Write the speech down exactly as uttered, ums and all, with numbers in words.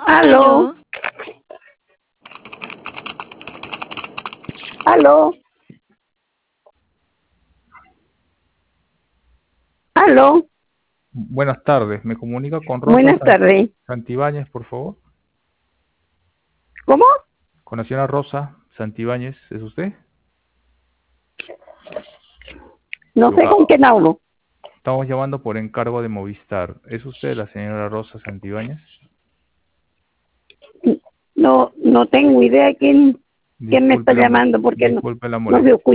Aló. Aló. Aló. Buenas tardes, me comunica con Rosa Buenas San- tardes. Santibáñez, por favor. ¿Cómo? Con la señora Rosa Santibáñez, ¿es usted? No sé con quién hablo. Estamos llamando por encargo de Movistar. ¿Es usted la señora Rosa Santibáñez? No, no tengo idea quién, quién me está Disculpe la, mo- llamando porque no, disculpe la no se molestia. escucha.